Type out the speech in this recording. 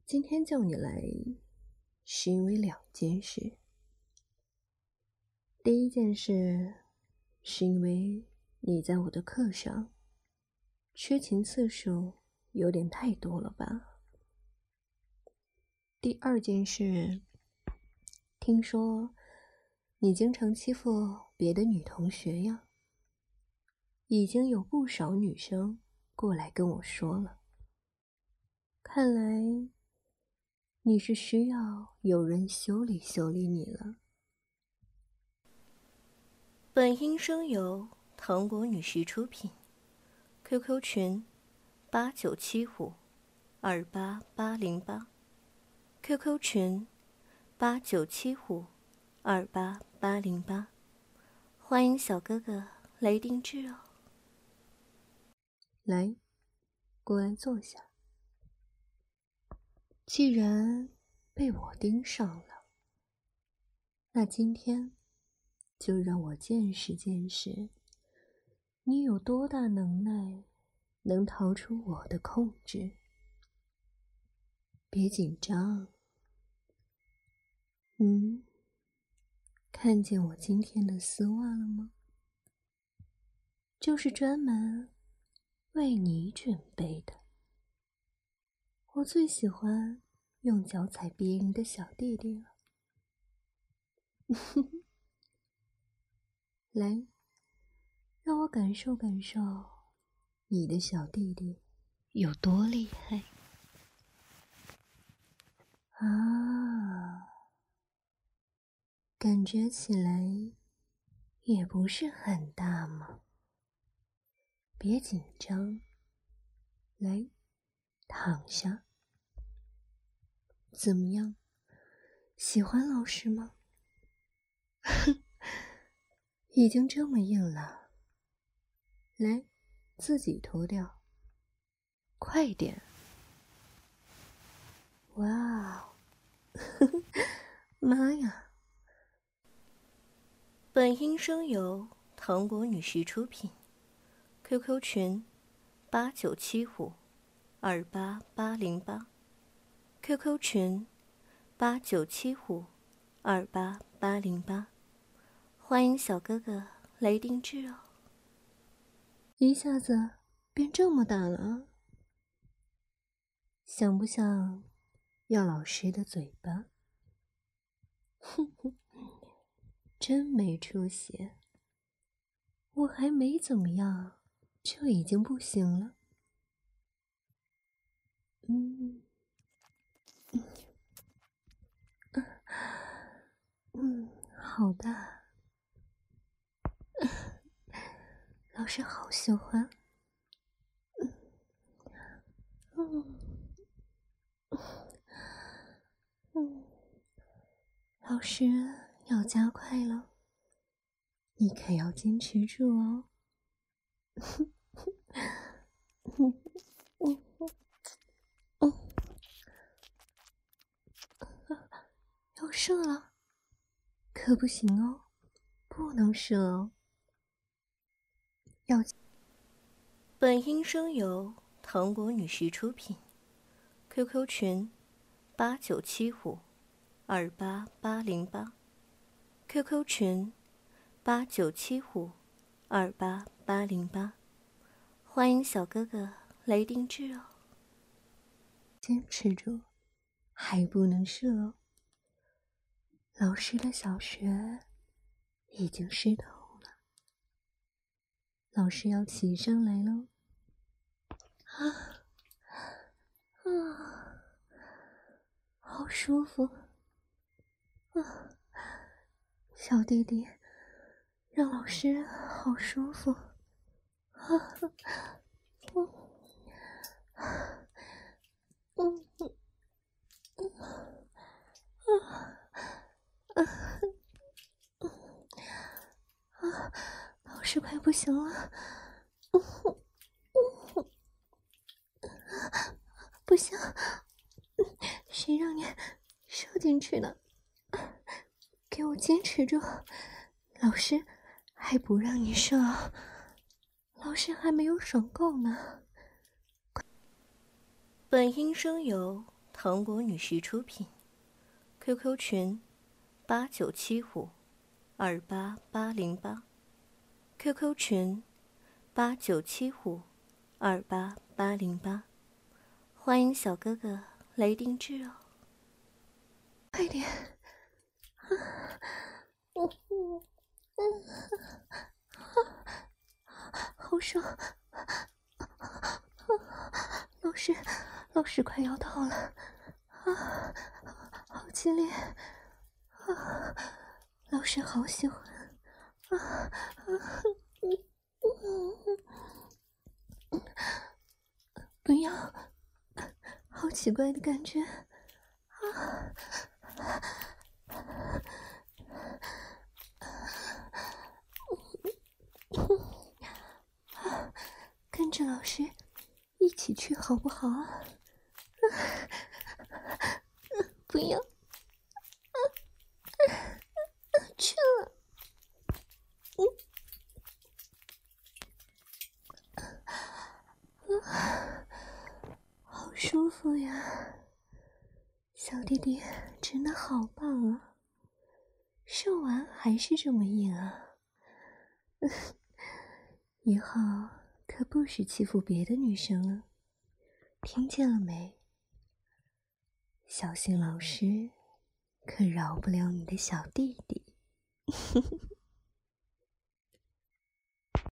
今天叫你来，是因为2件事。第一件事，是因为你在我的课上缺勤次数有点太多了吧。第二件事，听说你经常欺负别的女同学呀，已经有不少女生过来跟我说了。看来你是需要有人修理修理你了。 本音声由糖果女婿出品 ，QQ 群8975288808，QQ 群8975288808，欢迎小哥哥来定制哦。 来，过来坐下。既然被我盯上了，那今天就让我见识见识，你有多大能耐，能逃出我的控制。别紧张。看见我今天的丝袜了吗？就是专门为你准备的。我最喜欢用脚踩别人的小弟弟了。来，让我感受感受你的小弟弟有多厉害啊！感觉起来也不是很大嘛。别紧张，来，躺下。怎么样？喜欢老师吗？已经这么硬了，来，自己脱掉，快点！哇，妈呀！ 本音声由糖果女婿出品 ，QQ 群8975288808，QQ 群8975288808，欢迎小哥哥来定制哦。 一下子变这么大了啊！想不想要老师的嘴巴？哼哼，真没出息！我还没怎么样，就已经不行了。好大，老师好喜欢。老师要加快了，你可要坚持住哦。要射了，可不行哦，不能射哦。要本音声由糖果女婿出品 ，QQ 群8975288808，QQ 群8975288808，欢迎小哥哥来定制哦。 坚持住，还不能射哦。老师的小穴已经湿透了，老师要骑上来喽。好舒服啊！小弟弟，让老师好舒服老师快不行了，不行，谁让你射进去的？给我坚持住，老师还不让你射，老师还没有爽够呢。 本音声由糖果女婿出品 ，QQ 群8975288808，QQ 群8975288808，欢迎小哥哥来定制哦。 快点！好爽！老师快要到了啊！好激烈啊！老师好喜欢啊！不要！好奇怪的感觉啊！跟着老师一起去好不好啊？不要！去了！好舒服呀！小弟弟真的好棒啊！射完还是这么硬啊！以后可不许欺负别的女生了，听见了没？小心老师可饶不了你的小弟弟。